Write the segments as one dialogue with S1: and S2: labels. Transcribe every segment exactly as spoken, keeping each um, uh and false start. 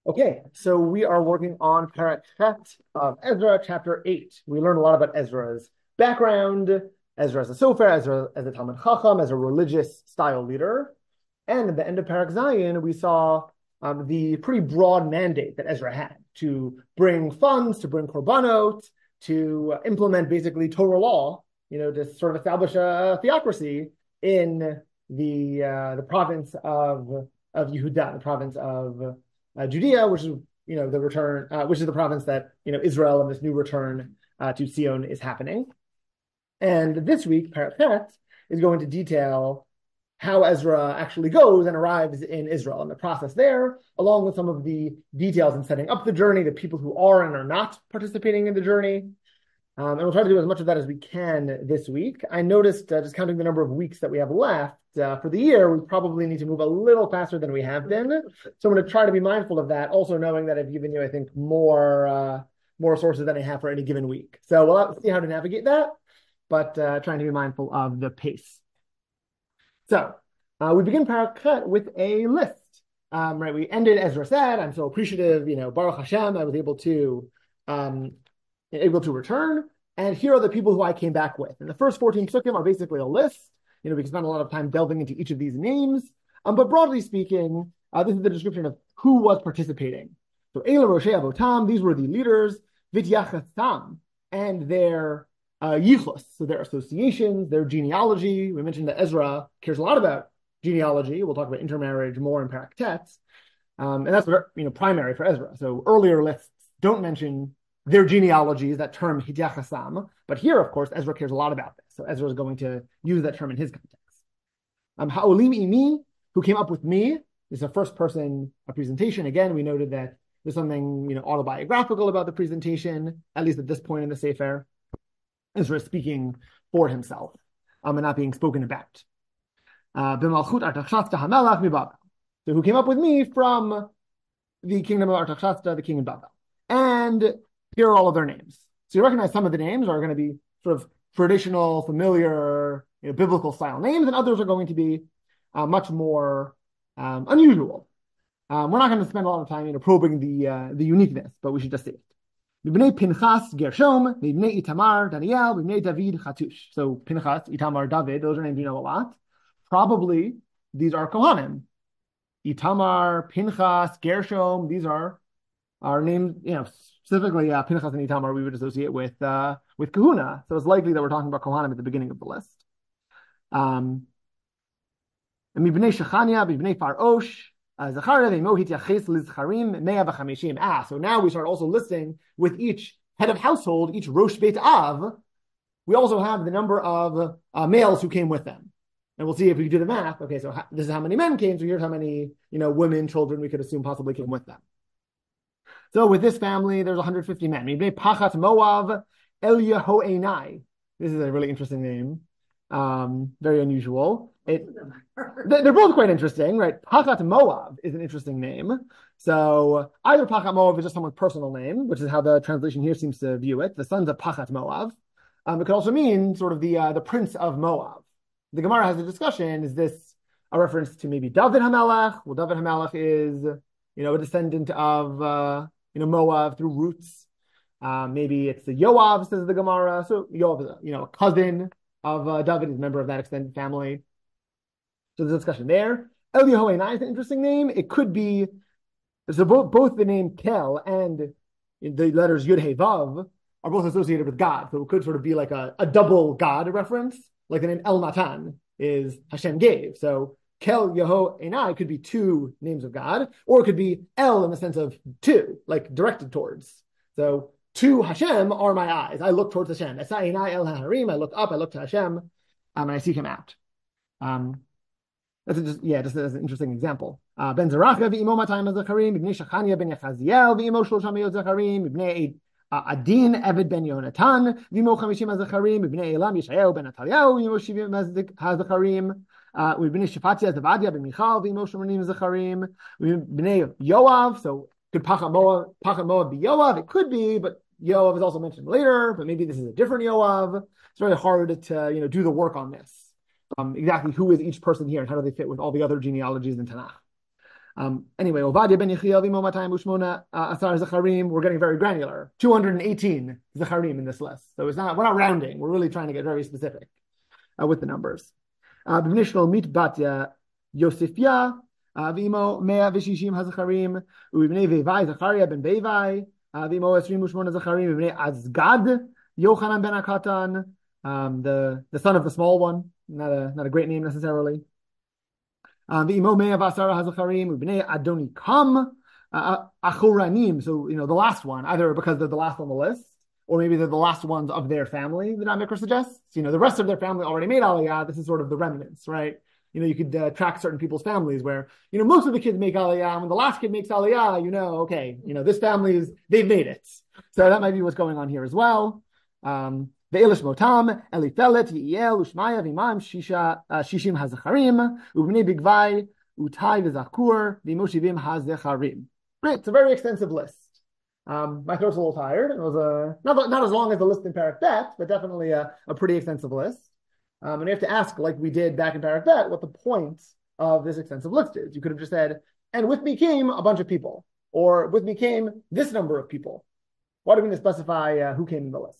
S1: Okay, so we are working on Parak Chet of Ezra, chapter eight. We learned a lot about Ezra's background, Ezra as a Sofer, Ezra as a Talmud Chacham, as a religious style leader. And at the end of Parak Zayin, we saw um, the pretty broad mandate that Ezra had to bring funds, to bring korbanot, to implement basically Torah law, you know, to sort of establish a theocracy in the uh, the province of of Yehuda, the province of uh, Judea, which is you know the return, uh, which is the province that you know Israel and this new return uh, to Zion is happening. And this week, Parak is going to detail how Ezra actually goes and arrives in Israel and the process there, along with some of the details in setting up the journey, the people who are and are not participating in the journey. Um, and we'll try to do as much of that as we can this week. I noticed, uh, just counting the number of weeks that we have left uh, for the year, we probably need to move a little faster than we have been. So I'm going to try to be mindful of that, also knowing that I've given you, I think, more uh, more sources than I have for any given week. So we'll have to see how to navigate that, but uh, trying to be mindful of the pace. So uh, we begin Parak with a list. Um, right, we ended, Ezra said, I'm so appreciative, you know, Baruch Hashem, I was able to um, able to return. And here are the people who I came back with. And the first fourteen psukim are basically a list. You know, we can spend a lot of time delving into each of these names. Um, but broadly speaking, uh, this is the description of who was participating. So Eila Roshei Avotam, these were the leaders, Vityachatam, and their uh, yichus, so their associations, their genealogy. We mentioned that Ezra cares a lot about genealogy. We'll talk about intermarriage more in Parak Tet. Um, and that's you know primary for Ezra. So earlier lists don't mention their genealogies, that term hidyachasam. But here, of course, Ezra cares a lot about this. So Ezra is going to use that term in his context. Um, Ha'olim imi, who came up with me. This is a first person a presentation. Again, we noted that there's something you know autobiographical about the presentation, at least at this point in the Sefer. Ezra is speaking for himself um, and not being spoken about. Uh, so who came up with me from the kingdom of Artaxasta, the king of Babel. And here are all of their names. So you recognize some of the names are going to be sort of traditional, familiar, you know, biblical style names, and others are going to be uh, much more um, unusual. Um, we're not going to spend a lot of time you know, probing the uh, the uniqueness, but we should just see it. B'nei Pinchas, Gershom, B'nei Itamar, Daniel, B'nei David, Chatush. So Pinchas, Itamar, David, those are names you know a lot. Probably these are Kohanim. Itamar, Pinchas, Gershom, these are our names, you know, specifically uh, Pinchas and Itamar we would associate with uh, with Kahuna. So it's likely that we're talking about Kohanim at the beginning of the list. Um, and Mibnei Shechania, Mibnei Farosh, Zachariah, Ve'mohit Yaches Lizcharim, Mea V'chamishim. Ah, so now we start also listing with each head of household, each Rosh Beit Av, we also have the number of uh, males who came with them. And we'll see if we do the math. Okay, so ha- this is how many men came, so here's how many, you know, women, children we could assume possibly came with them. So with this family, there's one hundred fifty men. Mibnei Pachat Moav, Elyahoenai. This is a really interesting name. Um, very unusual. It, they're both quite interesting, right? Pachat Moav is an interesting name. So either Pachat Moav is just someone's personal name, which is how the translation here seems to view it. The sons of Pachat Moav. Um, it could also mean sort of the uh, the prince of Moab. The Gemara has a discussion. Is this a reference to maybe David HaMelech? Well, David HaMelech is, you know, a descendant of, uh, you know, Moab through roots. Uh, maybe it's the Yoav, says the Gemara. So Yoav is, a, you know, a cousin of uh, David, is a member of that extended family. So there's a discussion there. Elyahoenai is an interesting name. It could be, so both, both the name Kel and the letters Yud He Vav are both associated with God. So it could sort of be like a, a double God reference, like the name El Natan is Hashem gave. So Kel Yehoenai could be two names of God, or it could be El in the sense of two, like directed towards. So to Hashem are my eyes. I look towards Hashem. Esa'enai El HaHarim. I look up, I look to Hashem, um, and I seek him out. Um, that's a, just, yeah, just as an interesting example. Uh, Ben Zeracha v'imo matayim Zacharim, Ibnei Shechania ben Yechaziel v'imo shlosha meyot Zacharim, Ibnei Adin Eved ben Yonatan v'imo chamishim Zacharim, Ibnei Elam Yeshayahu ben Ataliyahu v'imo shivim Zacharim, Ibnei Shefatia Zavadia ben Michal v'imo shmonim Zacharim, Ibnei Yoav. So could Pachat Moav, Pachat Moav be Yoav? It could be, but Yoav is also mentioned later. But maybe this is a different Yoav. It's very hard to you know do the work on this. Um, exactly who is each person here and how do they fit with all the other genealogies in Tanakh. Um, anyway, Ovadia ben Yechiel v'imo matayim u'shmona asar zacharim. We're getting very granular. two hundred eighteen zacharim in this list. So it's not, we're not rounding. We're really trying to get very specific uh, with the numbers. B'nishlo mit batya Yosifia v'imo mea v'shishim hazacharim u'ibnei Vevai Zacharia ben Vevai v'imo esrim u'shmona zacharim u'ibnei Azgad Yochanan ben Akatan, um, the the son of the small one. Not a not a great name necessarily. V'imo mea v'asara hazacharim u'ibnei Adoni Kam Achuranim. So you know the last one, either because they're the last on the list, or maybe they're the last ones of their family. The Mikra suggests, you know, the rest of their family already made Aliyah. This is sort of the remnants, right? You know, you could uh, track certain people's families where, you know, most of the kids make Aliyah. And when the last kid makes Aliyah, you know, okay, you know, this family is, they've made it. So that might be what's going on here as well. Um, Ve'elish motam, Elifelet, Yiel, Ushmaya, V'imam, Shisha, Shishim hazacharim, Ubnei bigvai, Utai v'zakur, V'imoshivim hazacharim. Great, it's a very extensive list. Um, my throat's a little tired. It was a not not as long as the list in Parak Bet, but definitely a, a pretty extensive list. Um, and we have to ask, like we did back in Parak Bet, what the point of this extensive list is. You could have just said, "And with me came a bunch of people," or "With me came this number of people." Why do we need to specify uh, who came in the lists?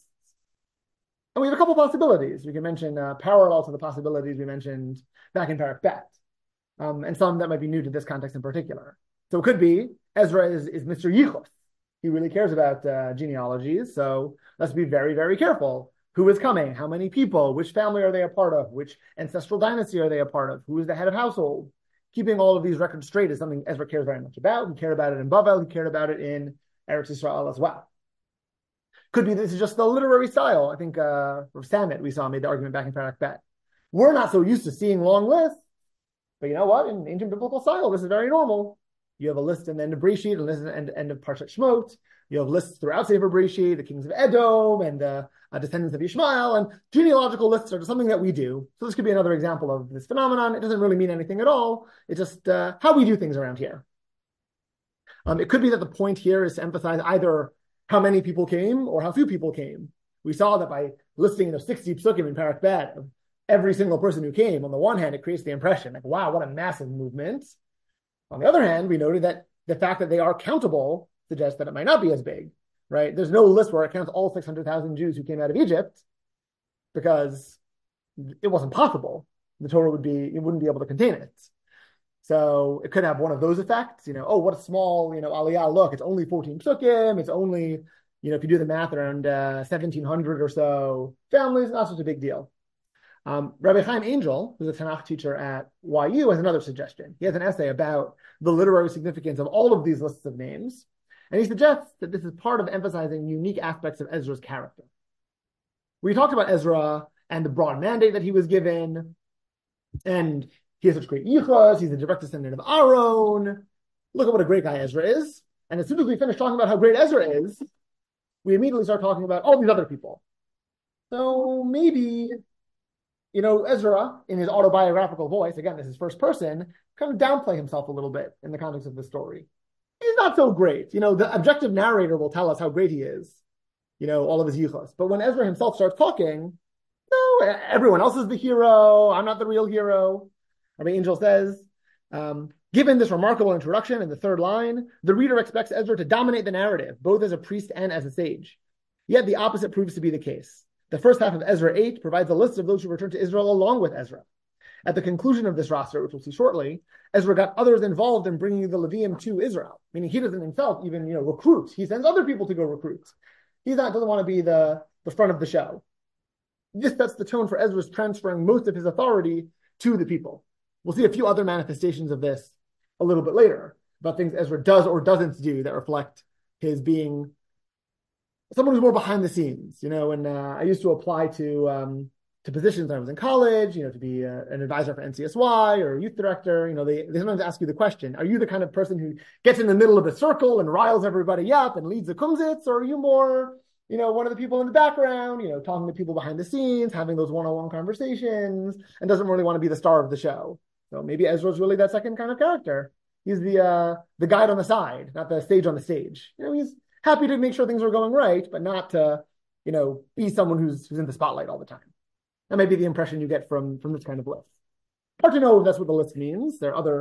S1: And we have a couple possibilities. We can mention uh, parallel to the possibilities we mentioned back in Parak Bet, um, and some that might be new to this context in particular. So it could be Ezra is is Mister Yichus. He really cares about uh, genealogies, so let's be very, very careful. Who is coming? How many people? Which family are they a part of? Which ancestral dynasty are they a part of? Who is the head of household? Keeping all of these records straight is something Ezra cares very much about. He cared about it in Bavel. He cared about it in Eretz Yisrael as well. Could be this is just the literary style. I think uh, Samet, we saw, made the argument back in Parak Bet. We're not so used to seeing long lists, but you know what? In ancient biblical style, this is very normal. You have a list in the end of Breshit, and list at the end of Parshat Shmot. You have lists throughout Sefer Breshit, the kings of Edom, and uh, uh, descendants of Ishmael, and genealogical lists are just something that we do. So this could be another example of this phenomenon. It doesn't really mean anything at all. It's just uh, how we do things around here. Um, it could be that the point here is to emphasize either how many people came or how few people came. We saw that by listing, you know, sixty psukim in Parak Bet of every single person who came. On the one hand, it creates the impression like, wow, what a massive movement. On the other hand, we noted that the fact that they are countable suggests that it might not be as big, right? There's no list where it counts all six hundred thousand Jews who came out of Egypt because it wasn't possible. The Torah would be, it wouldn't be able to contain it. So it could have one of those effects, you know, oh, what a small, you know, aliyah, look, it's only fourteen psukim, it's only, you know, if you do the math around uh, seventeen hundred or so families, not such a big deal. Um, Rabbi Chaim Angel, who's a Tanakh teacher at Y U, has another suggestion. He has an essay about the literary significance of all of these lists of names, and he suggests that this is part of emphasizing unique aspects of Ezra's character. We talked about Ezra and the broad mandate that he was given, and he has such great yichus, he's a direct descendant of Aaron. Look at what a great guy Ezra is. And as soon as we finish talking about how great Ezra is, we immediately start talking about all these other people. So maybe, you know, Ezra, in his autobiographical voice, again, this is first person, kind of downplay himself a little bit in the context of the story. He's not so great. You know, the objective narrator will tell us how great he is, you know, all of his yichus. But when Ezra himself starts talking, no, everyone else is the hero. I'm not the real hero. Rabbi Angel says, um, given this remarkable introduction in the third line, the reader expects Ezra to dominate the narrative, both as a priest and as a sage. Yet the opposite proves to be the case. The first half of Ezra eight provides a list of those who returned to Israel along with Ezra. At the conclusion of this roster, which we'll see shortly, Ezra got others involved in bringing the Levium to Israel, meaning he doesn't himself even, you know, recruit. He sends other people to go recruit. He not, doesn't want to be the, the front of the show. This sets the tone for Ezra's transferring most of his authority to the people. We'll see a few other manifestations of this a little bit later, about things Ezra does or doesn't do that reflect his being someone who's more behind the scenes. You know, and uh, I used to apply to um, to positions when I was in college, you know, to be uh, an advisor for N C S Y or a youth director. You know, they, they sometimes ask you the question, are you the kind of person who gets in the middle of the circle and riles everybody up and leads the kumsitz, or are you more, you know, one of the people in the background, you know, talking to people behind the scenes, having those one-on-one conversations, and doesn't really want to be the star of the show? So maybe Ezra's really that second kind of character. He's the uh, the guide on the side, not the sage on the stage. You know, he's happy to make sure things are going right, but not to, you know, be someone who's who's in the spotlight all the time. That may be the impression you get from, from this kind of list. Hard to know if that's what the list means. There are other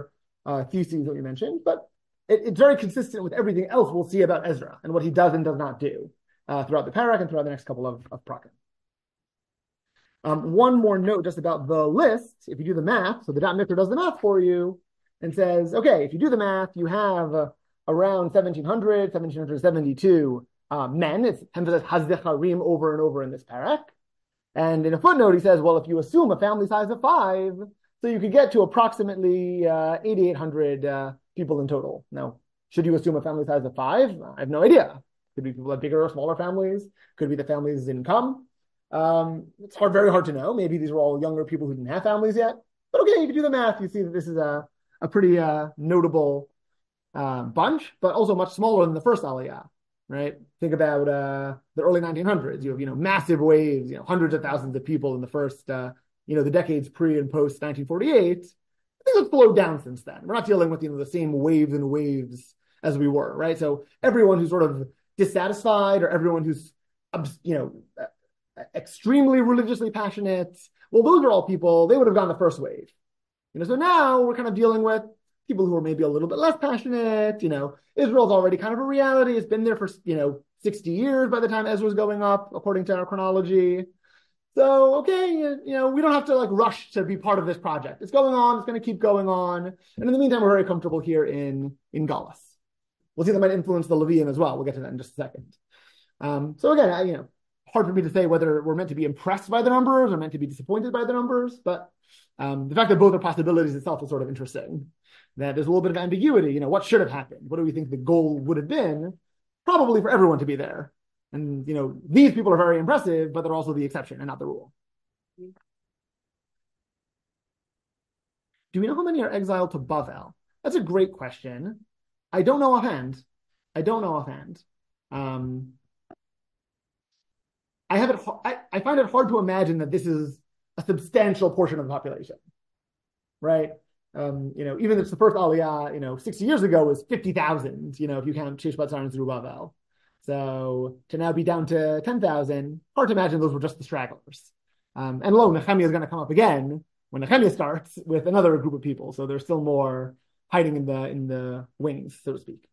S1: uh, theses that we mentioned, but it, it's very consistent with everything else we'll see about Ezra and what he does and does not do uh, throughout the parak and throughout the next couple of, of prakim. Um, one more note just about the list. If you do the math, so the Da'at Mikra does the math for you and says, okay, if you do the math, you have uh, around seventeen hundred, seventeen seventy-two uh, men. It's emphasized Hazdecharim over and over in this parak. And in a footnote, he says, well, if you assume a family size of five, so you could get to approximately uh, eighty-eight hundred uh, people in total. Now, should you assume a family size of five? I have no idea. Could be people have bigger or smaller families. Could be the family's income. Um, it's hard, very hard to know. Maybe these were all younger people who didn't have families yet. But okay, if you do the math, you see that this is a, a pretty uh, notable uh, bunch, but also much smaller than the first Aliyah, right? Think about uh, the early nineteen hundreds. You have, you know, massive waves, you know, hundreds of thousands of people in the first, uh, you know, the decades pre and post nineteen forty-eight. Things have slowed down since then. We're not dealing with, you know, the same waves and waves as we were, right? So everyone who's sort of dissatisfied or everyone who's, you know, extremely religiously passionate, well, those are all people, they would have gone the first wave. You know, so now we're kind of dealing with people who are maybe a little bit less passionate. You know, Israel's already kind of a reality. It's been there for, you know, sixty years by the time Ezra's going up, according to our chronology. So, okay, you, you know, we don't have to like rush to be part of this project. It's going on. It's going to keep going on. And in the meantime, we're very comfortable here in, in Galus. We'll see that might influence the Levium as well. We'll get to that in just a second. Um, so again, I, you know, hard for me to say whether we're meant to be impressed by the numbers or meant to be disappointed by the numbers, but um, the fact that both are possibilities itself is sort of interesting. That there's a little bit of ambiguity. You know, what should have happened? What do we think the goal would have been? Probably for everyone to be there. And, you know, these people are very impressive, but they're also the exception and not the rule. Do we know how many are exiled to Bavel? That's a great question. I don't know offhand. I don't know offhand. Um, I have it. I, I find it hard to imagine that this is a substantial portion of the population, right? Um, you know, even if the first Aliyah, you know, sixty years ago was fifty thousand, you know, if you count Sheish Batzar and Zerubbabel. So to now be down to ten thousand, hard to imagine those were just the stragglers. Um, and lo, Nehemiah is going to come up again when Nehemiah starts with another group of people. So there's still more hiding in the in the wings, so to speak.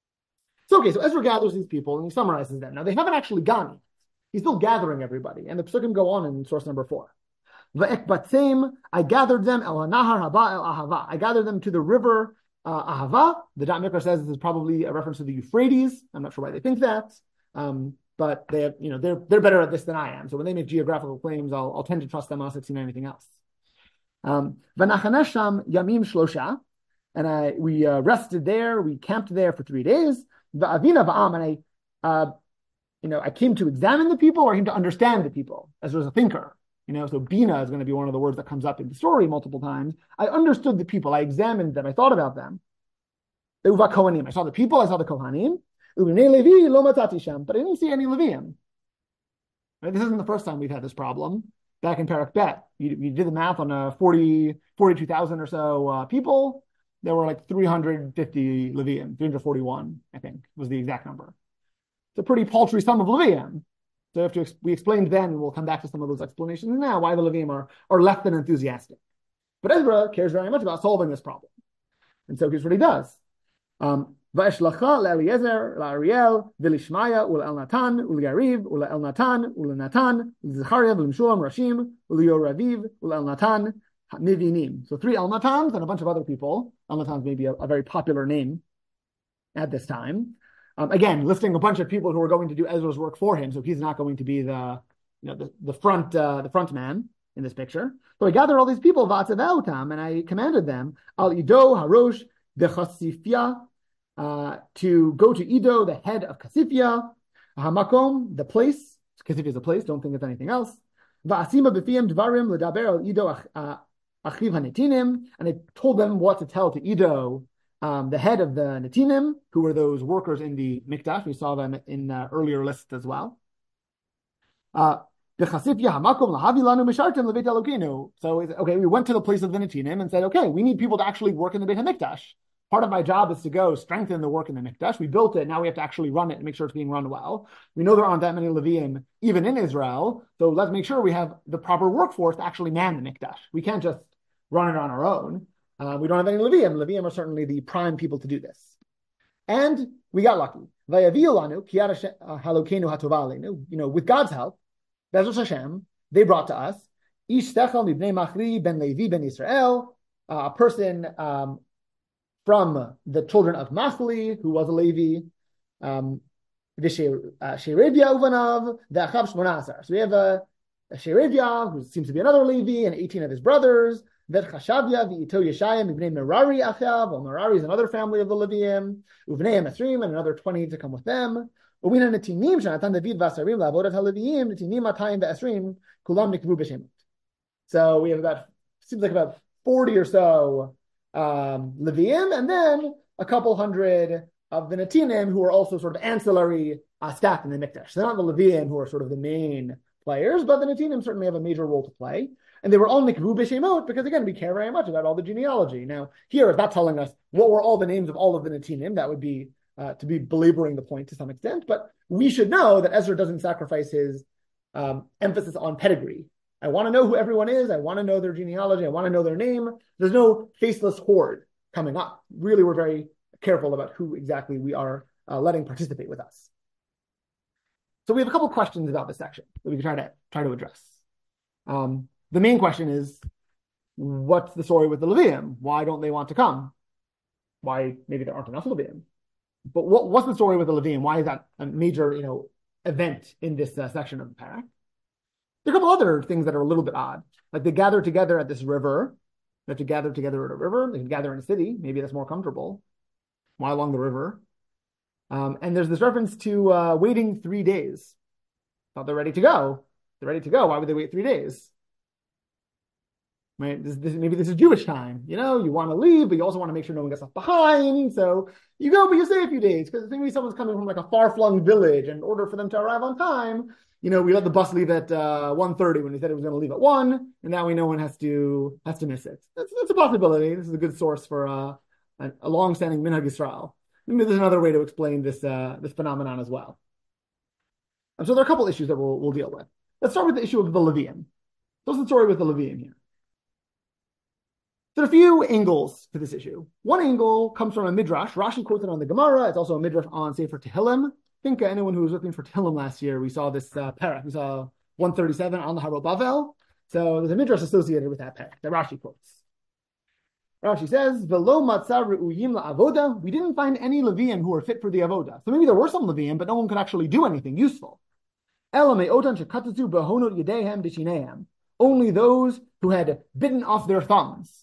S1: So okay, so Ezra gathers these people and he summarizes them. Now they haven't actually gone yet. He's still gathering everybody, and the psukim go on in source number four. V'ekbatzim, I gathered them el hanahar haba el ahava. I gathered them to the river uh, Ahava. The Da'at Mikra says this is probably a reference to the Euphrates. I'm not sure why they think that, um, but they have, you know, they're they're better at this than I am. So when they make geographical claims, I'll I'll tend to trust them unless I've seen anything else. Um, V'nachanesh yamim shlosha, and I we uh, rested there. We camped there for three days. V'avina va'am, and I. Uh, You know, I came to examine the people or I came to understand the people as was a thinker. You know, so Bina is going to be one of the words that comes up in the story multiple times. I understood the people. I examined them. I thought about them. Uva Kohanim. I saw the people. I saw the Kohanim. Levi lo matati sham, but I didn't see any Levium. Right? This isn't the first time we've had this problem. Back in Parak Bet, you, you did the math on uh, forty, forty-two thousand or so uh, people. There were like three hundred fifty Levium, three hundred forty-one, I think, was the exact number. It's a pretty paltry sum of Levium. So if to, we explained then, and we'll come back to some of those explanations now, why the Levium are, are less than enthusiastic. But Ezra cares very much about solving this problem. And so here's what he does. Um, Va'eshlacha le'Eliezer, la'Ariel, v'lishmaya, u'le'elnatan, u'le'Yariv, u'le'elnatan, u'le'natan, u'le'Zechariah, v'limshulam, rashim, u'le'Yoraviv, u'le'elnatan, mivinim. So three Elnatans and a bunch of other people. Elnatan's maybe a, a very popular name at this time. Um, again, listing a bunch of people who are going to do Ezra's work for him, so he's not going to be the, you know, the, the front, uh, the front man in this picture. So I gathered all these people, v'atzavautam, and I commanded them, al Ido Harosh de Chasifia, uh, to go to Ido, the head of Kasifia, Hamakom, the place. Kasifia is a place. Don't think it's anything else. Va'asima b'fiyam dvarim l'daber al Ido achiv hanetinim, and I told them what to tell to Ido. Um, the head of the Netinim, who were those workers in the Mikdash. We saw them in the earlier list as well. Uh, so, okay, we went to the place of the Netinim and said, okay, we need people to actually work in the Beit HaMikdash. Part of my job is to go strengthen the work in the Mikdash. We built it. Now we have to actually run it and make sure it's being run well. We know there aren't that many Levium even in Israel. So let's make sure we have the proper workforce to actually man the Mikdash. We can't just run it on our own. Uh, we don't have any Levium. Levium are certainly the prime people to do this. And we got lucky. You know, with God's help, Bezos Hashem, they brought to us Ish Techel Mibnei Machri Ben Levi Ben Israel, a person um, from the children of Machli, who was a Levi. Um, Sherebia Uvanav, the Achav Shmonasar. So we have a, a Sherebia, who seems to be another Levi, and eighteen of his brothers. Vet Chashavia, V'ito Yeshayim, Ibnei Merari Achav. Well, Merari is another family of the Leviim. Uvnei Emethrim, and another twenty to come with them. Uvina Netinim, Shanatan David Vasarim, Lavodat HaLeviim, Netinim Matayim Ve'esrim, Kulam Nikvu B'Shemot. So we have about, seems like about forty or so um, Leviim, and then a couple hundred of the Netinim, who are also sort of ancillary uh, staff in the Mikdash. So they're not the Leviim who are sort of the main players, but the Netinim certainly have a major role to play. And they were all Nikvu B'Shemot because, again, we care very much about all the genealogy. Now, here it's not telling us what were all the names of all of the Netinim. That would be uh, to be belaboring the point to some extent. But we should know that Ezra doesn't sacrifice his um, emphasis on pedigree. I want to know who everyone is. I want to know their genealogy. I want to know their name. There's no faceless horde coming up. Really, we're very careful about who exactly we are uh, letting participate with us. So we have a couple questions about this section that we can try to try to address. Um, the main question is, what's the story with the Levium? Why don't they want to come? Why maybe there aren't enough Levium? But what, what's the story with the Levium? Why is that a major, you know, event in this uh, section of the parak? There are a couple other things that are a little bit odd. Like they gather together at this river. They have to gather together at a river. They can gather in a city. Maybe that's more comfortable. Why along the river? Um, and there's this reference to uh, waiting three days. Thought they're ready to go. They're ready to go. Why would they wait three days? Right? This, this, maybe this is Jewish time. You know, you want to leave, but you also want to make sure no one gets left behind. So you go, but you stay a few days because maybe someone's coming from like a far-flung village, and in order for them to arrive on time, you know, we let the bus leave at uh, one thirty when we said it was going to leave at one, and now we know one has to has to miss it. That's, that's a possibility. This is a good source for uh, a, a long-standing Minhag Yisrael. Maybe there's another way to explain this uh, this phenomenon as well. And so there are a couple issues that we'll we'll deal with. Let's start with the issue of the Levium. What's the story with the Levium here? There are a few angles to this issue. One angle comes from a midrash. Rashi quotes it on the Gemara. It's also a midrash on Sefer Tehillim. I think uh, anyone who was looking for Tehillim last year, we saw this uh, parak. We saw one thirty-seven on the Harot Bavel. So there's a midrash associated with that parak that Rashi quotes. Rashi says, "Velo matzah re'uyim la'avoda." We didn't find any Leviim who were fit for the avoda. So maybe there were some Leviim, but no one could actually do anything useful. Ela me'otan shekatzu behonot yedehem b'shinehem. Only those who had bitten off their thumbs.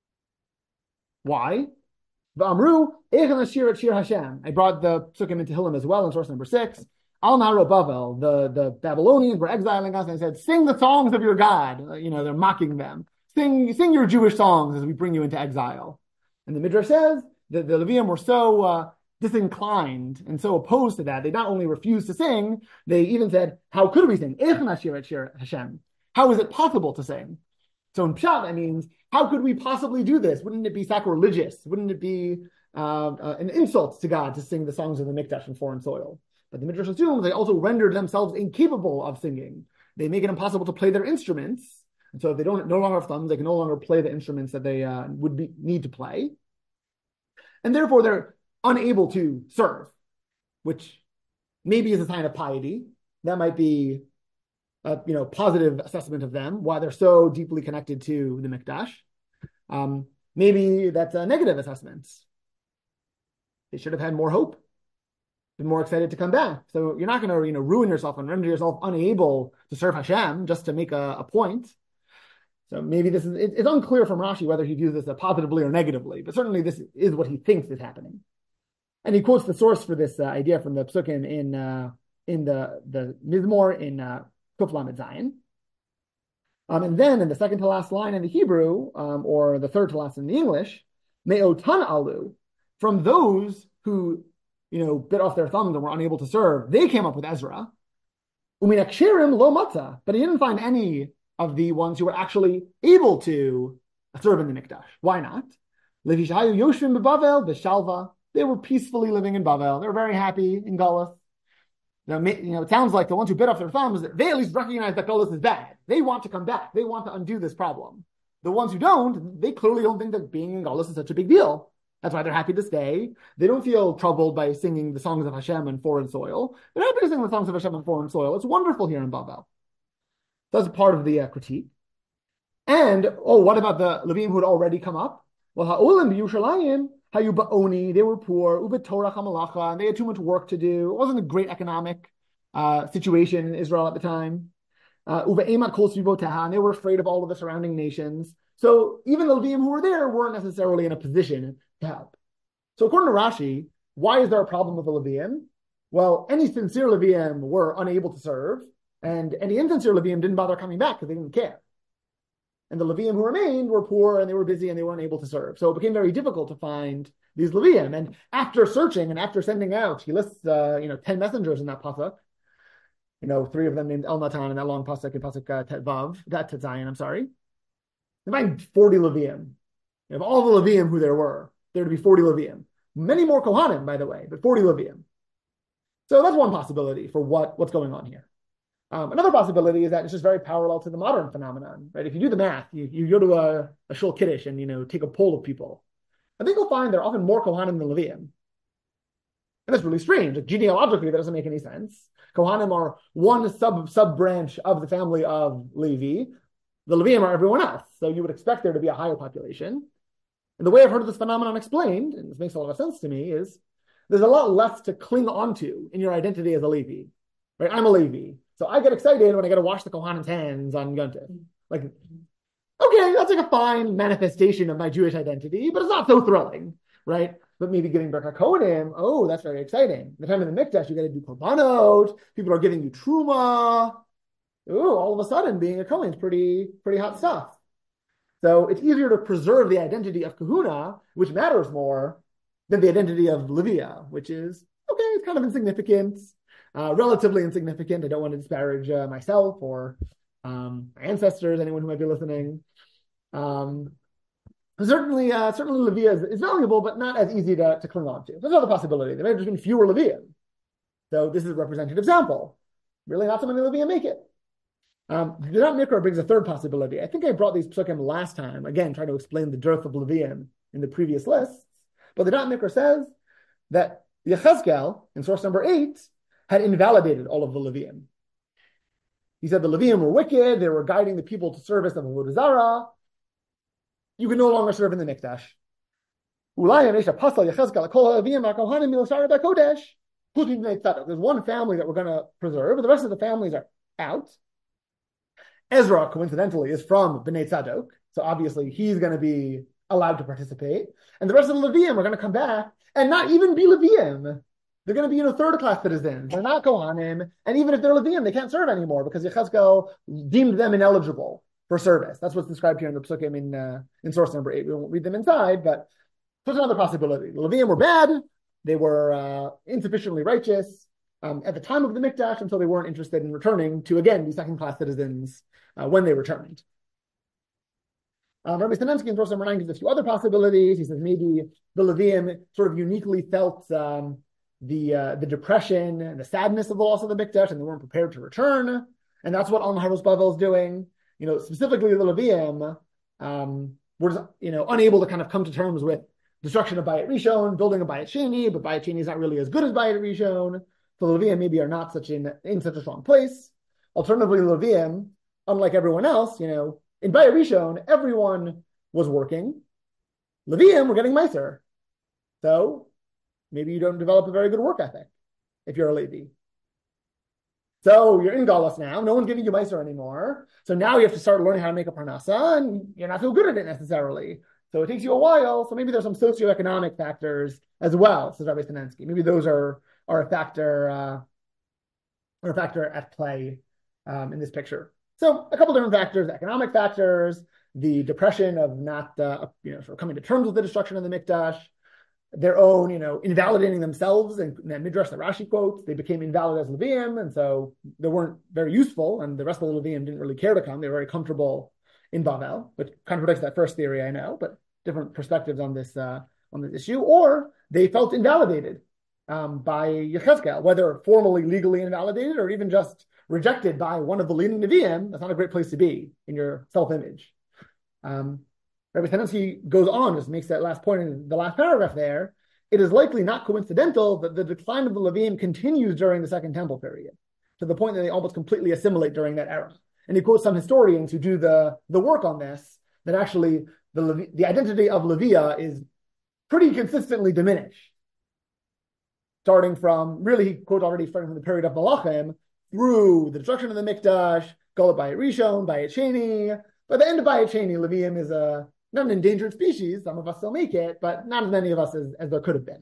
S1: Why? V'amru echan ashir shir Hashem. I brought the psukim into Tehillim as well in source number six. Al Nahar Bavel, the the Babylonians were exiling us, and they said, "Sing the songs of your God." Uh, you know, they're mocking them. Sing, sing your Jewish songs as we bring you into exile. And the Midrash says that the Levium were so uh, disinclined and so opposed to that, they not only refused to sing, they even said, "How could we sing? Echan ashir shir Hashem. How is it possible to sing?" So in Pshat, that means, how could we possibly do this? Wouldn't it be sacrilegious? Wouldn't it be uh, uh, an insult to God to sing the songs of the Mikdash in foreign soil? But the Midrash assumes they also rendered themselves incapable of singing. They make it impossible to play their instruments. And so if they don't no longer have thumbs, they can no longer play the instruments that they uh, would be, need to play. And therefore, they're unable to serve, which maybe is a sign of piety. That might be a you know, positive assessment of them, why they're so deeply connected to the Mikdash. Um, maybe that's a negative assessment. They should have had more hope, been more excited to come back. So you're not going to you know, ruin yourself and render yourself unable to serve Hashem just to make a, a point. So maybe this is, it, it's unclear from Rashi whether he views this positively or negatively, but certainly this is what he thinks is happening. And he quotes the source for this uh, idea from the Psukim in uh, in the, the Mizmor in uh, Kuf Lamed Zayin. Um, and then in the second to last line in the Hebrew, um, or the third to last in the English, Me'otan alu, from those who, you know, bit off their thumbs and were unable to serve, they came up with Ezra. Uminakshirim lo matzah, but he didn't find any of the ones who were actually able to serve in the Mikdash. Why not? Levishayu yoshvim beBavel b'shalva. They were peacefully living in Bavel. They were very happy in Galus. Now, you know, it sounds like the ones who bit off their thumbs, they at least recognize that Galus is bad. They want to come back. They want to undo this problem. The ones who don't, they clearly don't think that being in Galus is such a big deal. That's why they're happy to stay. They don't feel troubled by singing the songs of Hashem in foreign soil. They're happy to sing the songs of Hashem in foreign soil. It's wonderful here in Bavel. That's part of the uh, critique. And, oh, what about the Levim who had already come up? Well, ha'olim b'Yushalayim, hayu ba'oni, they were poor, u'betorach ha'malacha, and they had too much work to do. It wasn't a great economic uh, situation in Israel at the time. Uh, u've'emat kol svivoteha, and they were afraid of all of the surrounding nations. So even the Levim who were there weren't necessarily in a position to help. So according to Rashi, why is there a problem with the Levim? Well, any sincere Levim were unable to serve, and any insincere Levim didn't bother coming back because they didn't care. And the Levim who remained were poor and they were busy and they weren't able to serve. So it became very difficult to find these Levim. And after searching and after sending out, he lists, uh, you know, ten messengers in that pasuk. You know, three of them named El Natan in that long pasuk in pasuk uh, Tet Vav, that Tet Zayin, I'm sorry. They find forty Levim. Of all the Levim who there were, there to be forty Levim. Many more Kohanim, by the way, but forty Levim. So that's one possibility for what, what's going on here. Um, another possibility is that it's just very parallel to the modern phenomenon, right? If you do the math, you, you go to a, a shul kiddush and, you know, take a poll of people. I think you'll find there are often more Kohanim than Leviim. And that's really strange. Like, genealogically, that doesn't make any sense. Kohanim are one sub sub branch of the family of Levi. The Leviim are everyone else. So you would expect there to be a higher population. And the way I've heard this phenomenon explained, and this makes a lot of sense to me, is there's a lot less to cling onto in your identity as a Levi. Right? I'm a Levi. So I get excited when I get to wash the Kohanim's hands on Yom Tov. Like, okay, that's like a fine manifestation of my Jewish identity, but it's not so thrilling, right? But maybe giving Birkat Kohanim, oh, that's very exciting. The time in the Mikdash, you got to do Korbanot. People are giving you Truma. Ooh, all of a sudden, being a Kohen is pretty, pretty hot stuff. So it's easier to preserve the identity of Kahuna, which matters more than the identity of Levia, which is, okay, it's kind of insignificant. Uh, relatively insignificant. I don't want to disparage uh, myself or um, my ancestors, anyone who might be listening. Um, certainly, uh, certainly Levia is, is valuable, but not as easy to, to cling on to. There's another possibility. There may have just been fewer Leviim. So this is a representative sample. Really not so many Leviim make it. Um, Dinat Mikra brings a third possibility. I think I brought these psukim last time, again, trying to explain the dearth of Leviim in the previous lists. But the Dinat Mikra says that Yechezkel, in source number eight, had invalidated all of the Leviim. He said the Leviim were wicked, they were guiding the people to service of Avodah Zarah. You can no longer serve in the Mikdash. There's one family that we're going to preserve, but the rest of the families are out. Ezra, coincidentally, is from Bnei Tzadok, so obviously he's going to be allowed to participate. And the rest of the Leviim are going to come back and not even be Leviim. They're going to be, you know, third-class citizens. They're not Kohanim, and even if they're Leviim, they can't serve anymore because Yechezkel deemed them ineligible for service. That's what's described here in the Psukim in uh, in source number eight. We won't read them inside, but there's another possibility. The Leviim were bad. They were uh, insufficiently righteous um, at the time of the Mikdash, until they weren't interested in returning to, again, be second-class citizens uh, when they returned. Um, Rabbi Stanensky in source number nine gives a few other possibilities. He says maybe the Leviim sort of uniquely felt um, the uh, the depression and the sadness of the loss of the Mikdash, and they weren't prepared to return. And that's what Al-Maharos Bavel is doing. You know, specifically the Leviim um, were, you know, unable to kind of come to terms with destruction of Bayit Rishon, building a Bayit Sheni, but Bayit Sheni is not really as good as Bayit Rishon. So the Leviim maybe are not such in, in such a strong place. Alternatively, the Leviim, unlike everyone else, you know, in Bayit Rishon, everyone was working. Leviim were getting Meiser. So maybe you don't develop a very good work ethic if you're a Levi. So you're in Galus now. No one's giving you Meiser anymore. So now you have to start learning how to make a Parnasa, and you're not so good at it necessarily. So it takes you a while. So maybe there's some socioeconomic factors as well, says Rabbi Stanensky. Maybe those are, are a factor uh, are a factor at play um, in this picture. So a couple different factors: economic factors, the depression of not uh, you know sort of coming to terms with the destruction of the Mikdash, their own, you know, invalidating themselves, and that Midrash, the Rashi quotes, they became invalid as Leviim, and so they weren't very useful, and the rest of the Leviim didn't really care to come. They were very comfortable in Bavel, which contradicts that first theory, I know, but different perspectives on this uh, on this issue. Or they felt invalidated um, by Yechezkel, whether formally, legally invalidated, or even just rejected by one of the leading Nevi'im. That's not a great place to be in your self-image. Um, Rabbi Tanuski goes on, just makes that last point in the last paragraph there. It is likely not coincidental that the decline of the Leviim continues during the Second Temple period, to the point that they almost completely assimilate during that era. And he quotes some historians who do the, the work on this, that actually the, Levi, the identity of Levia is pretty consistently diminished. Starting from, really, he quotes already starting from the period of Malachim, through the destruction of the Mikdash, Golet Bayit Rishon, Bayit Sheni. By the end of Bayit Sheni, Leviim is a, not an endangered species. Some of us still make it, but not as many of us as, as there could have been.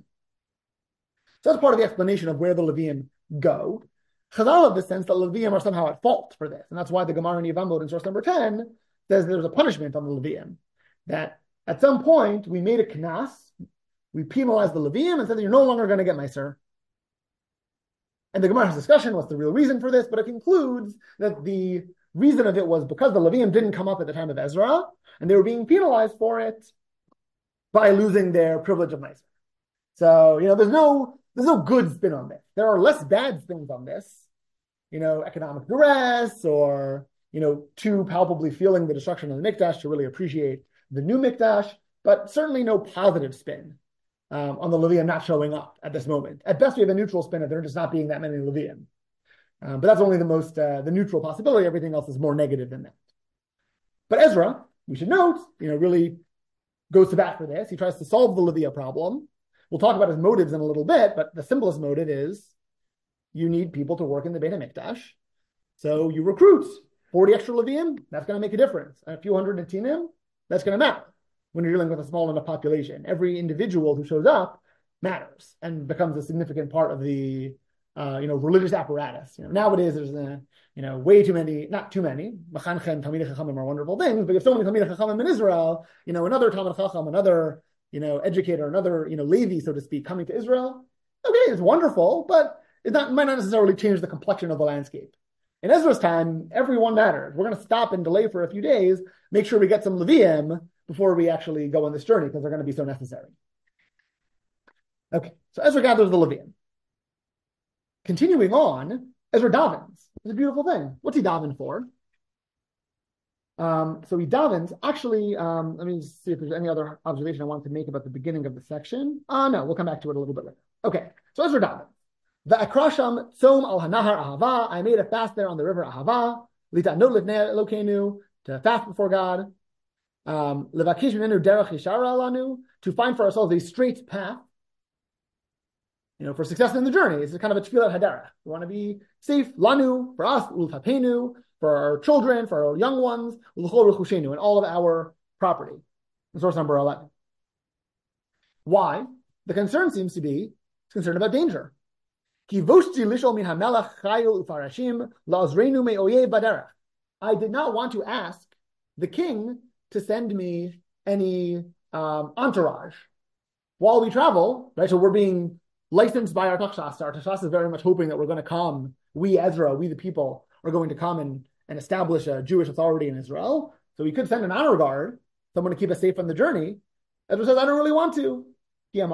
S1: So that's part of the explanation of where the Leviim go. Chazal have the sense that Leviim are somehow at fault for this. And that's why the Gemara in Yevamot in source number ten says there's a punishment on the Leviim. That at some point we made a knas, we penalized the Leviim and said that you're no longer going to get Meiser. And the Gemara has discussion, what's the real reason for this, but it concludes that the reason of it was because the Leviim didn't come up at the time of Ezra, and they were being penalized for it by losing their privilege of Meiser. So, you know, there's no there's no good spin on this. There are less bad spins on this, you know, economic duress, or, you know, too palpably feeling the destruction of the Mikdash to really appreciate the new Mikdash, but certainly no positive spin um, on the Leviim not showing up at this moment. At best, we have a neutral spin of there just not being that many Leviim. Um, but that's only the most, uh, the neutral possibility. Everything else is more negative than that. But Ezra, we should note, you know, really goes to bat for this. He tries to solve the Levia problem. We'll talk about his motives in a little bit, but the simplest motive is you need people to work in the Beit HaMikdash. So you recruit forty extra Leviim, that's going to make a difference. And a few hundred Netinim, that's going to matter when you're dealing with a small enough population. Every individual who shows up matters and becomes a significant part of the uh, you know, religious apparatus. You know, nowadays there's a, you know, way too many, not too many, Machanchen, Talmidei Chachamim are wonderful things, but you have so many Talmidei Chachamim in Israel, you know, another Talmid Chacham, another, you know, educator, another, you know, Levi, so to speak, coming to Israel. Okay, it's wonderful, but it not, might not necessarily change the complexion of the landscape. In Ezra's time, everyone matters. We're going to stop and delay for a few days, make sure we get some Leviim before we actually go on this journey, because they're going to be so necessary. Okay, so Ezra gathers the Leviim. Continuing on, Ezra davens. It's a beautiful thing. What's he daven for? Um, so he davens. Actually, um, let me see if there's any other observation I wanted to make about the beginning of the section. Uh, no, we'll come back to it a little bit later. Okay, so Ezra davens. The akrasham tzom al hanahar ahava. I made a fast there on the river Ahava. Litanot lifnei Elokeinu, to fast before God. Um, levakish minenu derech yishara alanu, to find for ourselves a straight path. You know, for success in the journey. It's kind of a tefillah haderech. We want to be safe, lanu, for us, ultapenu, for our children, for our young ones, ulchol rechushenu, and all of our property. Source number eleven. Why? The concern seems to be concerned about danger. I did not want to ask the king to send me any um, entourage while we travel, right? So we're being licensed by our Tachshas. Our Tachshas is very much hoping that we're going to come, we Ezra, we the people, are going to come and, and establish a Jewish authority in Israel. So we could send an honor guard, someone to keep us safe on the journey. Ezra says, I don't really want to. Because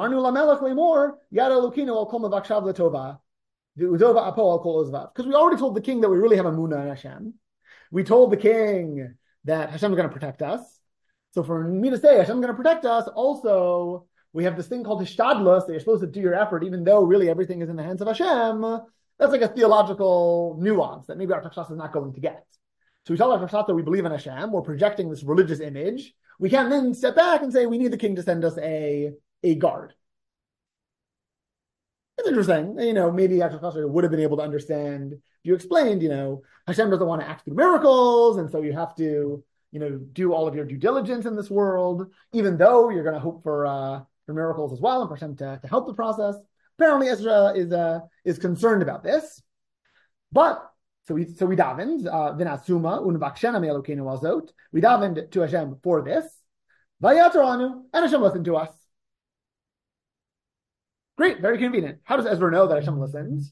S1: we already told the king that we really have a Emunah in Hashem. We told the king that Hashem is going to protect us. So for me to say Hashem is going to protect us, also we have this thing called hishtadlus, that you're supposed to do your effort, even though really everything is in the hands of Hashem. That's like a theological nuance that maybe our Tachshas is not going to get. So we tell our Tachshas that we believe in Hashem, we're projecting this religious image. We can't then step back and say we need the king to send us a, a guard. It's interesting. You know, maybe our Tachshas would have been able to understand. You explained, you know, Hashem doesn't want to act through miracles, and so you have to, you know, do all of your due diligence in this world, even though you're going to hope for uh, for miracles as well, and for Hashem to, to help the process. Apparently, Ezra is uh, is concerned about this, but so we so we davened v'nasuma unvakshena me'Elokeinu azot. We davened to Hashem for this. Vayataranu, and Hashem listened to us. Great, very convenient. How does Ezra know that Hashem listens?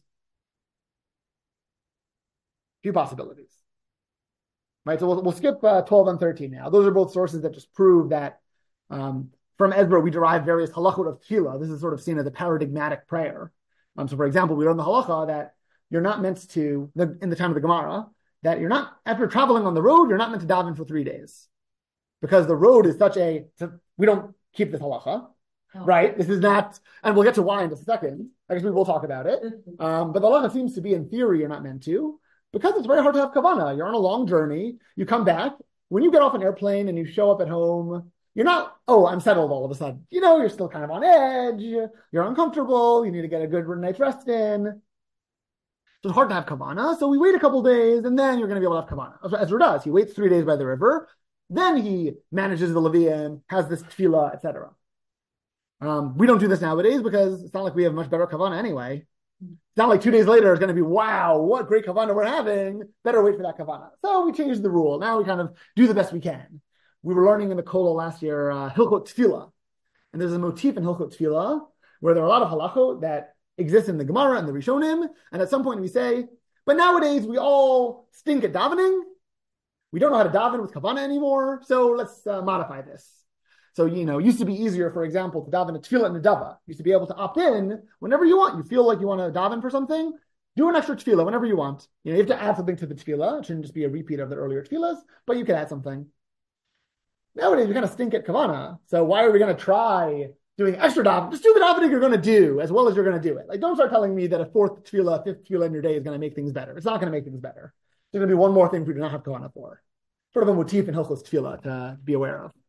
S1: Few possibilities. Right, so we'll, we'll skip uh, twelve and thirteen now. Those are both sources that just prove that um, from Ezra we derive various halachot of tefillah. This is sort of seen as a paradigmatic prayer. Um, so, for example, we learn the halacha that you're not meant to, in the time of the Gemara, that you're not, after traveling on the road, you're not meant to daven for three days. because the road is such a, we don't keep this halacha, oh. right? This is not, and we'll get to why in just a second. I guess we will talk about it. Um, but the halacha seems to be, in theory, you're not meant to, because it's very hard to have kavanah. You're on a long journey. You come back. When you get off an airplane and you show up at home, you're not, oh, I'm settled all of a sudden. You know, you're still kind of on edge. You're uncomfortable. You need to get a good night's rest in. So it's hard to have kavanah. So we wait a couple days, and then you're going to be able to have kavanah. That's what Ezra does. He waits three days by the river. Then he manages the Levium, has this tefillah, et cetera. Um, we don't do this nowadays because it's not like we have much better kavanah anyway. It's not like two days later it's going to be, wow, what great kavanah we're having. Better wait for that kavanah. So we changed the rule. Now we kind of do the best we can. We were learning in the Kollel last year, uh, Hilchot Tefillah. And there's a motif in Hilchot Tefillah where there are a lot of halachot that exist in the Gemara and the Rishonim. And at some point we say, but nowadays we all stink at davening. We don't know how to daven with kavanah anymore. So let's uh, modify this. So, you know, it used to be easier, for example, to daven a tefillah and a dava. You used to be able to opt in whenever you want. You feel like you want to daven for something, do an extra tefillah whenever you want. You know, you have to add something to the tefillah. It shouldn't just be a repeat of the earlier tefillahs, but you can add something. Nowadays, we kind of stink at kavanah. So why are we going to try doing extra davening? Just do the davening you're going to do as well as you're going to do it. Like, don't start telling me that a fourth tefillah, fifth tefillah in your day is going to make things better. It's not going to make things better. There's going to be one more thing for you to not have kavanah for. Sort of a motif in Hilchos Tefillah to be aware of.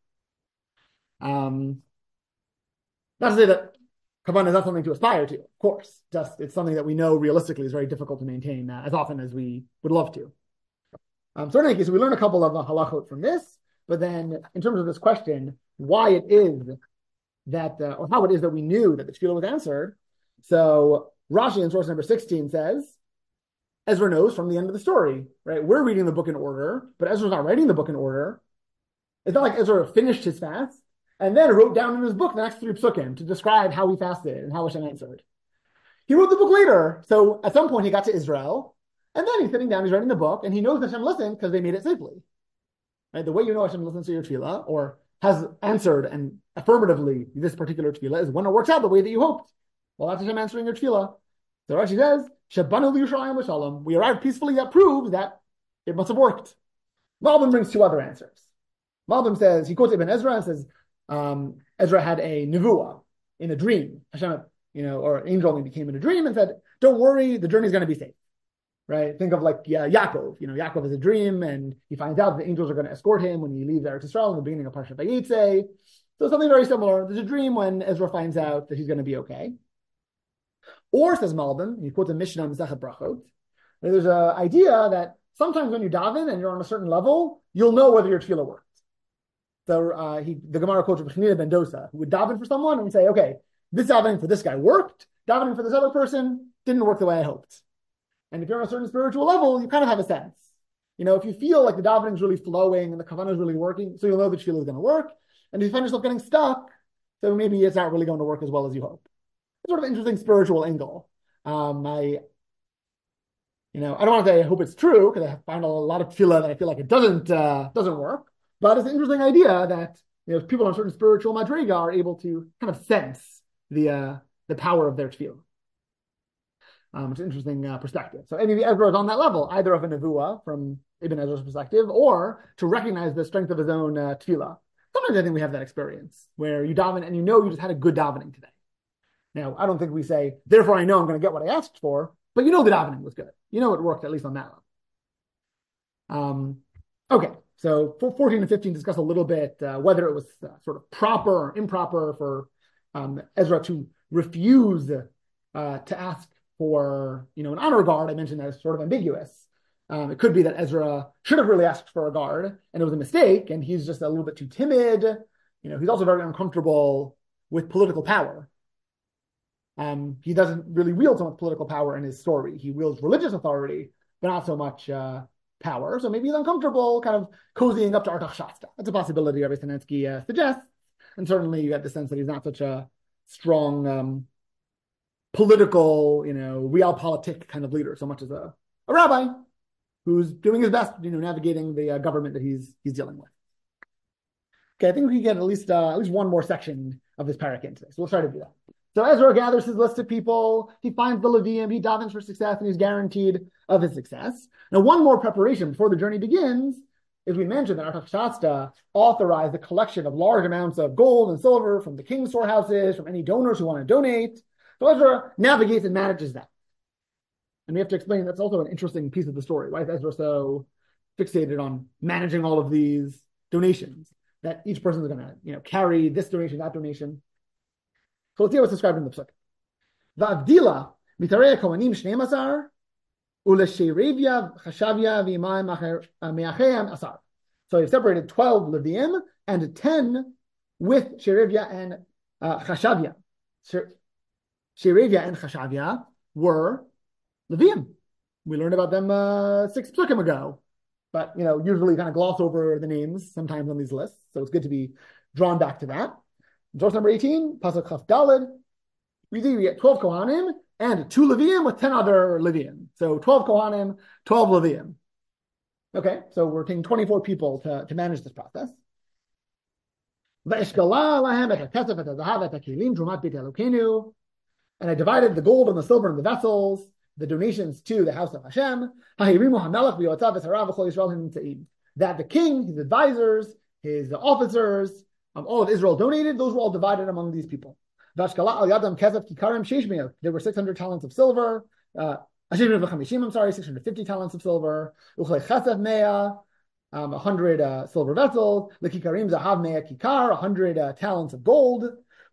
S1: Um, not to say that kavanah is not something to aspire to, of course. Just it's something that we know realistically is very difficult to maintain uh, as often as we would love to. Um, so in any case, we learn a couple of uh, halachot from this, but then in terms of this question, why it is that, uh, or how it is that we knew that the tefillah was answered. So Rashi in source number sixteen says, Ezra knows from the end of the story, right? We're reading the book in order, but Ezra's not writing the book in order. It's not like Ezra finished his fast and then wrote down in his book the next three psukim to describe how he fasted and how Hashem answered. He wrote the book later. So at some point he got to Israel, and then he's sitting down, he's writing the book, and he knows Hashem listened because they made it safely. Right? The way you know Hashem listens to your tefillah, or has answered and affirmatively this particular tefillah, is when it works out the way that you hoped. Well, that's Hashem answering your tefillah. So Rashi says, Shabanu Yerushalayim L'Shalom. We arrived peacefully. That proves that it must have worked. Malbim brings two other answers. Malbim says, he quotes Ibn Ezra and says, um, Ezra had a nevuah in a dream. Hashem, you know, or an angel maybe came in a dream and said, don't worry, the journey's going to be safe. Right? Think of like yeah, Yaakov. You know, Yaakov has a dream and he finds out the angels are going to escort him when he leaves Eretz Yisrael in the beginning of Parshat Vayetze. So something very similar. There's a dream when Ezra finds out that he's going to be okay. Or, says Malbim, he quotes a Mishnah in Masechet Brachot, there's an idea that sometimes when you daven and you're on a certain level, you'll know whether your tefillah worked. So uh, he, the Gemara quotes Chanina ben Dosa, who would daven for someone and say, okay, this davening for this guy worked, davening for this other person didn't work the way I hoped. And if you're on a certain spiritual level, you kind of have a sense. You know, if you feel like the davening is really flowing and the kavanah is really working, so you'll know the tefillah is going to work. And if you find yourself getting stuck, so maybe it's not really going to work as well as you hope. It's sort of an interesting spiritual angle. Um, I, you know, I don't want to say I hope it's true because I find a lot of tefillah that I feel like it doesn't uh, doesn't work. But it's an interesting idea that you know people on certain spiritual madriga are able to kind of sense the uh, the power of their tefillah. Um, it's an interesting uh, perspective. So maybe Ezra is on that level, either of a nevuah from Ibn Ezra's perspective, or to recognize the strength of his own uh, tefillah. Sometimes I think we have that experience where you daven and you know you just had a good davening today. Now, I don't think we say, therefore I know I'm going to get what I asked for, but you know the davening was good. You know it worked, at least on that level. Um, okay, so fourteen and fifteen discuss a little bit uh, whether it was uh, sort of proper or improper for um, Ezra to refuse uh, to ask for, you know, an honor guard. I mentioned that as sort of ambiguous. Um, it could be that Ezra should have really asked for a guard, and it was a mistake, and he's just a little bit too timid. You know, he's also very uncomfortable with political power. Um, he doesn't really wield so much political power in his story. He wields religious authority, but not so much uh, power. So maybe he's uncomfortable kind of cozying up to Artaxerxes. That's a possibility Rabbi Sinetsky uh, suggests. And certainly you get the sense that he's not such a strong um, political, you know, realpolitik kind of leader, so much as a, a rabbi who's doing his best, you know, navigating the uh, government that he's he's dealing with. Okay, I think we can get at least uh, at least one more section of this parak in today. So we'll try to do that. So Ezra gathers his list of people, he finds the Levium, he davens for success, and he's guaranteed of his success. Now, one more preparation before the journey begins is we mentioned that Artaxerxes authorized the collection of large amounts of gold and silver from the king's storehouses, from any donors who want to donate. So Ezra navigates and manages that. And we have to explain that's also an interesting piece of the story. Why is Ezra so fixated on managing all of these donations? That each person is going to, you know, carry this donation, that donation. So let's see what's described in the Psuk. Va'avdila mitarei kohanim shnei masar ulesherevia chashavia v'imai me'acheim asar. So he separated twelve Leviim and ten with Sherevia and uh, Chashavia. Sherevia and Chashavia were Leviim. We learned about them uh, six psukim ago. But, you know, usually kind of gloss over the names sometimes on these lists. So it's good to be drawn back to that. Source number eighteen, Pasuk Chaf Daled. We see we get twelve Kohanim and two Leviim with ten other Leviim. So twelve Kohanim, twelve Leviim. Okay, so we're taking twenty-four people to, to manage this process. And I divided the gold and the silver and the vessels, the donations to the house of Hashem, that the king, his advisors, his officers, um, all of Israel donated, those were all divided among these people. There were six hundred talents of silver, uh, I'm sorry, six hundred fifty talents of silver, um, one hundred uh, silver vessels, one hundred uh, talents of gold,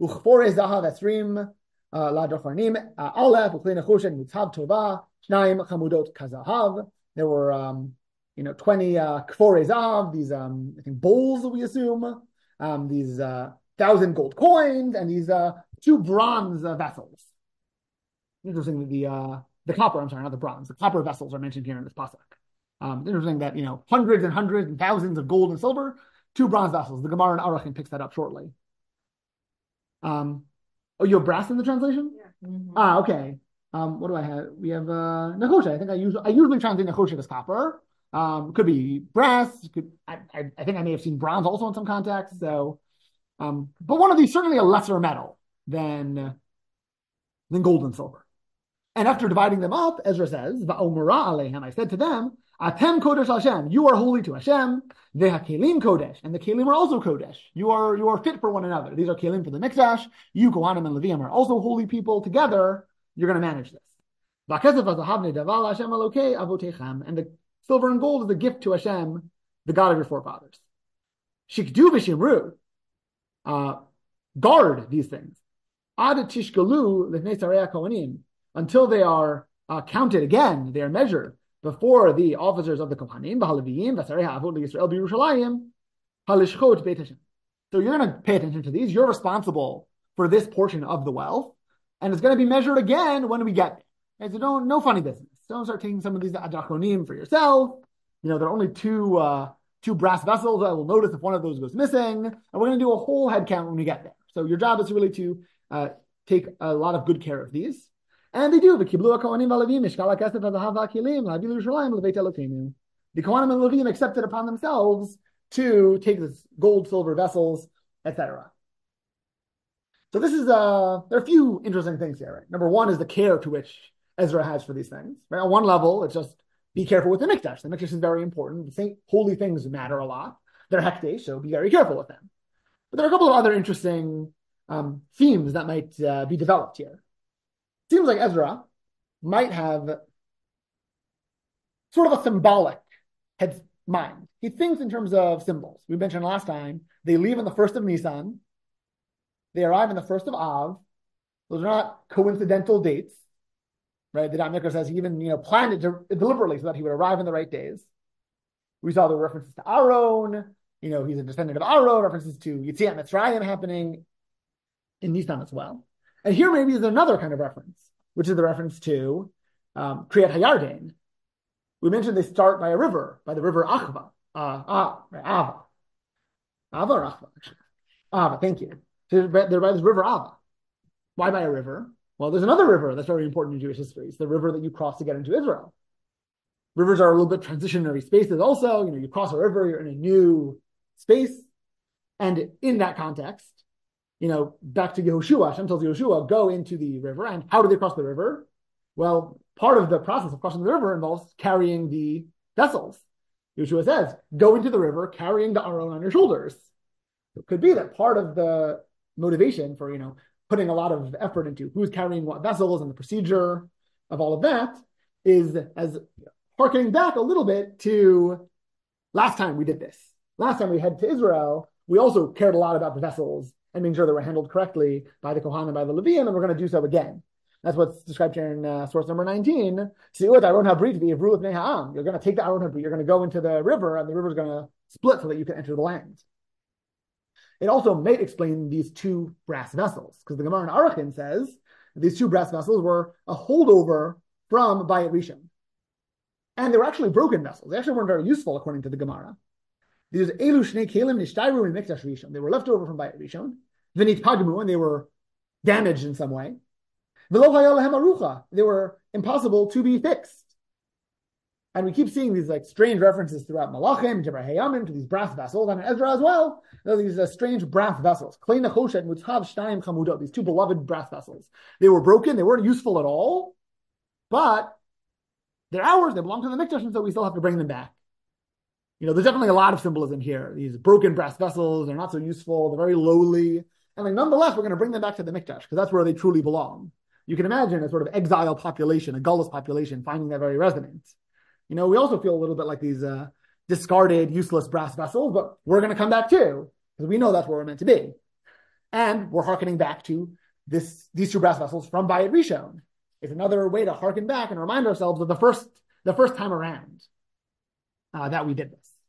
S1: Uh, La Dofarnim, Aleph, Uklei Nechushet, Mutzav Tova, Shnaim Chamudot Kazahav. There were, um, you know, twenty uh, Kforei Zahav, these, um, I think, bowls, we assume, um, these uh, thousand gold coins, and these uh, two bronze uh, vessels. Interesting that the uh, the copper, I'm sorry, not the bronze, the copper vessels are mentioned here in this pasuk. Um, interesting that, you know, hundreds and hundreds and thousands of gold and silver, two bronze vessels. The Gemara in Arachim picks that up shortly. Um, Oh, you have brass in the translation? Yeah. Mm-hmm. Ah, okay. Um, what do I have? We have uh, Nechoshet. I think I usually I usually translate Nechoshet as copper. Um, could be brass. Could I, I? I think I may have seen bronze also in some contexts. So, um, but one of these certainly a lesser metal than than gold and silver. And after dividing them up, Ezra says, "Va'omara alehem." I said to them, "Atem kodesh Hashem. You are holy to Hashem. Ve'hakelim kodesh, and the kelim are also kodesh. You are you are fit for one another. These are kelim for the mikdash. You Kohanim and Leviim are also holy people. Together, you're going to manage this. Va'kesef v'zahav nedaval Hashem Elokei avotechem, and the silver and gold is a gift to Hashem, the God of your forefathers. Shikdu v'shimru, uh, guard these things. Ad tishgalu lefnei sarei kohanim, until they are uh, counted again. They are measured before the officers of the Kohanim, B'Haleviyim, V'Sarei Ha'avot L'Yisrael B'Yerushalayim, Halishchot Beit Hashem. So you're going to pay attention to these. You're responsible for this portion of the wealth, and it's going to be measured again when we get there. Okay, so don't, no funny business. Don't start taking some of these adachonim for yourself. You know, there are only two uh, two brass vessels. I will notice if one of those goes missing, and we're going to do a whole head count when we get there. So your job is really to uh, take a lot of good care of these. And they do. The Kohanim and Levim accepted upon themselves to take this gold, silver vessels, et cetera. So this is uh there are a few interesting things here. Right? Number one is the care to which Ezra has for these things. Right? On one level, it's just be careful with the mikdash. The mikdash is very important. The holy things matter a lot. They're hekdesh, so be very careful with them. But there are a couple of other interesting um, themes that might uh, be developed here. Seems like Ezra might have sort of a symbolic head mind. He thinks in terms of symbols. We mentioned last time, they leave on the first of Nisan. They arrive on the first of Av. Those are not coincidental dates, right? The Da'at Mikra says he even, you know, planned it to, deliberately so that he would arrive in the right days. We saw the references to Aaron. You know, he's a descendant of Aaron. References to Yetziat Mitzrayim happening in Nisan as well. And here maybe is another kind of reference, which is the reference to um, Kriyat Hayarden. We mentioned they start by a river, by the river Achva. Uh, ah, Ava. Ava or Achva, actually. Ava, thank you. So they're by this river Ava. Why by a river? Well, there's another river that's very important in Jewish history. It's the river that you cross to get into Israel. Rivers are a little bit transitionary spaces also. You know, you cross a river, you're in a new space. And in that context, you know, back to Yehoshua, Hashem tells Yehoshua, go into the river. And how do they cross the river? Well, part of the process of crossing the river involves carrying the vessels. Yeshua says, go into the river carrying the Aron on your shoulders. It could be that part of the motivation for, you know, putting a lot of effort into who's carrying what vessels and the procedure of all of that is as harkening back a little bit to last time we did this. Last time we head to Israel, we also cared a lot about the vessels and making sure they were handled correctly by the Kohanim and by the Leviim, and we're going to do so again. That's what's described here in uh, source number nineteen. You're going to take the Aron Habrit, you're going to go into the river, and the river is going to split so that you can enter the land. It also may explain these two brass vessels, because the Gemara in Arachin says these two brass vessels were a holdover from Bayit Rishon. And they were actually broken vessels. They actually weren't very useful, according to the Gemara. These Elu Shnei Kelim Nishtayru in Mikdash Rishon. They were left over from Bayit Rishon. V'nit Pagmu, and they were damaged in some way. V'lo hayal lehem arucha. They were impossible to be fixed. And we keep seeing these like strange references throughout Malachim, Jebra Hayamim, to these brass vessels, and in Ezra as well. There are these uh, strange brass vessels. Klei Nechoshet Mutzav Shtayim Chamudot. These two beloved brass vessels. They were broken. They weren't useful at all. But they're ours. They belong to the Mikdash, and so we still have to bring them back. You know, there's definitely a lot of symbolism here. These broken brass vessels, they're not so useful. They're very lowly. And like, nonetheless, we're going to bring them back to the Mikdash, because that's where they truly belong. You can imagine a sort of exile population, a gullus population, finding that very resonant. You know, we also feel a little bit like these uh, discarded, useless brass vessels, but we're going to come back too, because we know that's where we're meant to be. And we're hearkening back to this these two brass vessels from Bayit Rishon. It's another way to hearken back and remind ourselves of the first the first time around uh, that we did this.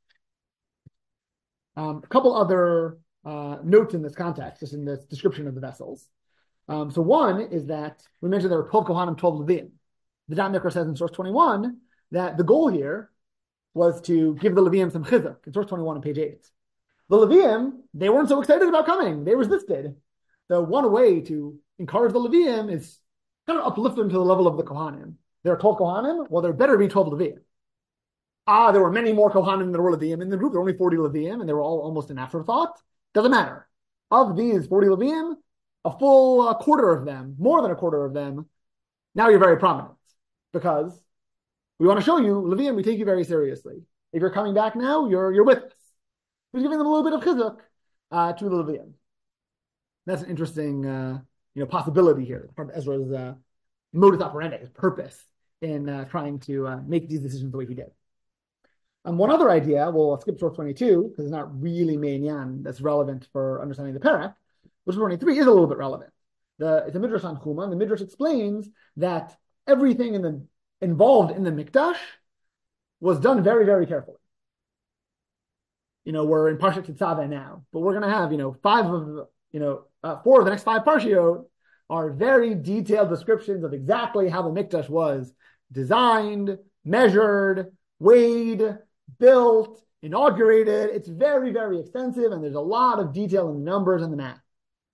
S1: Um, a couple other uh, notes in this context, just in this description of the vessels. Um, so one is that we mentioned there were twelve Kohanim, twelve Levim. The Dam Mikra says in source twenty-one that the goal here was to give the Leviim some chizuk, in source twenty-one on page eight. The Leviim, they weren't so excited about coming. They resisted. So one way to encourage the Leviim is kind of uplift them to the level of the Kohanim. There are twelve Kohanim, well, there better be twelve Leviim. Ah, there were many more Kohanim than there were Leviim in the group. There were only forty Leviim, and they were all almost an afterthought. Doesn't matter. Of these forty Leviim, a full uh, quarter of them, more than a quarter of them, now you're very prominent. Because we want to show you, Leviim, we take you very seriously. If you're coming back now, you're you're with us. He's giving them a little bit of chizuk uh, to the Leviim. That's an interesting uh, you know, possibility here. Part of Ezra's uh, modus operandi, his purpose in uh, trying to uh, make these decisions the way he did. Um, one other idea, we'll skip source twenty-two, because it's not really Me'inyan that's relevant for understanding the parak, which twenty-three is a little bit relevant. The, it's a midrash on Chuma, and the midrash explains that everything in the involved in the Mikdash was done very, very carefully. You know, we're in Parshat Tetzaveh now, but we're going to have, you know, five of, you know, uh, four of the next five Parshiot are very detailed descriptions of exactly how the Mikdash was designed, measured, weighed, built, inaugurated. It's very, very extensive, and there's a lot of detail in the numbers and the math.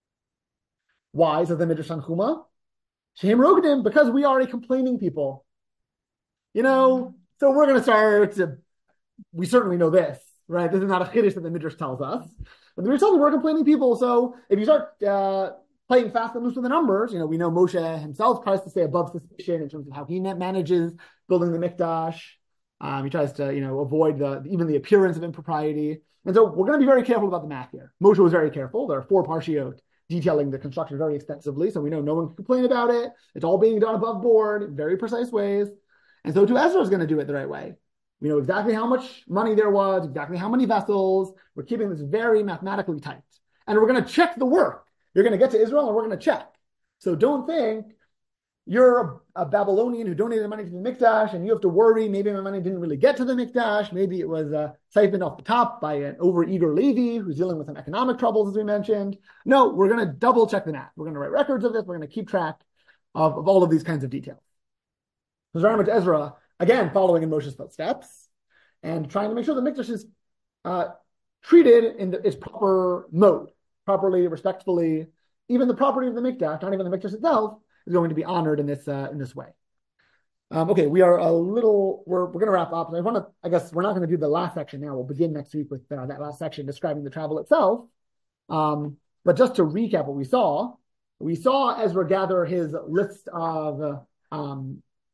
S1: Why? Says the Midrash on Chuma. Shehem Rogdim, because we are a complaining people. You know, so we're going to start to, we certainly know this, right? This is not a chiddush that the Midrash tells us. But the Midrash tells us we're complaining people, so if you start uh, playing fast and loose with the numbers, you know, we know Moshe himself tries to stay above suspicion in terms of how he manages building the Mikdash. Um, he tries to, you know, avoid the even the appearance of impropriety. And so we're going to be very careful about the math here. Moshe was very careful. There are four Parshiot detailing the construction very extensively, so we know no one can complain about it. It's all being done above board in very precise ways. And so too, Ezra is going to do it the right way. We know exactly how much money there was, exactly how many vessels. We're keeping this very mathematically tight. And we're going to check the work. You're going to get to Israel and we're going to check. So don't think you're a, a Babylonian who donated money to the Mikdash and you have to worry, maybe my money didn't really get to the Mikdash. Maybe it was uh, siphoned off the top by an overeager Levi who's dealing with some economic troubles, as we mentioned. No, we're going to double check the math. We're going to write records of this. We're going to keep track of, of all of these kinds of details. So very much Ezra, again, following in Moshe's footsteps and trying to make sure the Mikdash is uh, treated in the, its proper mode, properly, respectfully. Even the property of the Mikdash, not even the Mikdash itself, is going to be honored in this uh, in this way. Um, okay, we are a little, we're we're going to wrap up. I want to, I guess we're not going to do the last section now. We'll begin next week with uh, that last section describing the travel itself. Um, but just to recap what we saw, we saw Ezra gather his list of uh, um,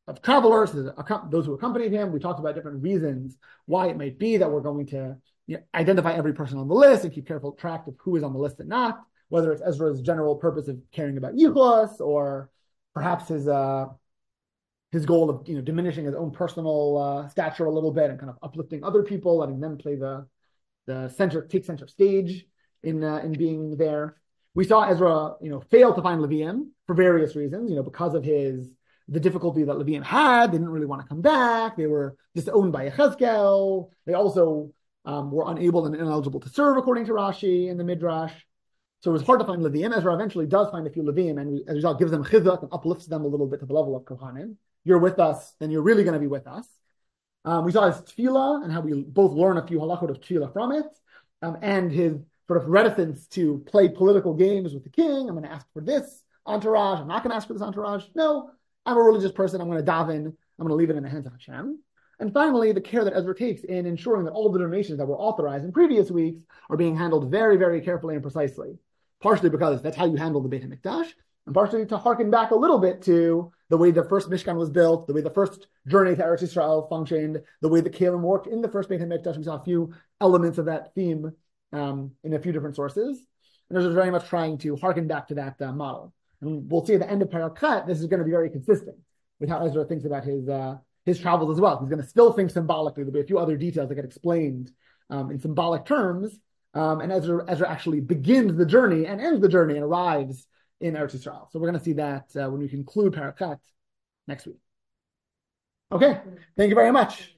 S1: of travelers, those who accompanied him. We talked about different reasons why it might be that we're going to you know, identify every person on the list and keep careful track of who is on the list and not, whether it's Ezra's general purpose of caring about Yichus or perhaps his uh, his goal of you know diminishing his own personal uh, stature a little bit and kind of uplifting other people, letting them play the the center, take center stage in uh, in being there. We saw Ezra, you know, fail to find Levium for various reasons, you know, because of his the difficulty that Levium had. They didn't really want to come back. They were disowned by Yechezkel. They also um, were unable and ineligible to serve, according to Rashi in the Midrash. So it was hard to find Levium. Ezra eventually does find a few Levium, and as a result gives them chizuk and uplifts them a little bit to the level of Kohanim. You're with us, then you're really going to be with us. Um, we saw his tefillah and how we both learn a few halachot of tefillah from it, um, and his sort of reticence to play political games with the king. I'm going to ask for this entourage. I'm not going to ask for this entourage. No, I'm a religious person. I'm going to daven. I'm going to leave it in the hands of Hashem. And finally, the care that Ezra takes in ensuring that all of the donations that were authorized in previous weeks are being handled very, very carefully and precisely. Partially because that's how you handle the Beit HaMikdash, and partially to harken back a little bit to the way the first Mishkan was built, the way the first journey to Eretz Yisrael functioned, the way the Kalim worked in the first Beit HaMikdash. We saw a few elements of that theme um, in a few different sources. And there's very much trying to harken back to that uh, model. And we'll see at the end of Parakat, this is going to be very consistent with how Ezra thinks about his uh, his travels as well. He's going to still think symbolically. There'll be a few other details that get explained um, in symbolic terms. Um, and Ezra, Ezra actually begins the journey and ends the journey and arrives in Eretz Yisrael. So we're going to see that uh, when we conclude Parakat next week. Okay, thank you very much.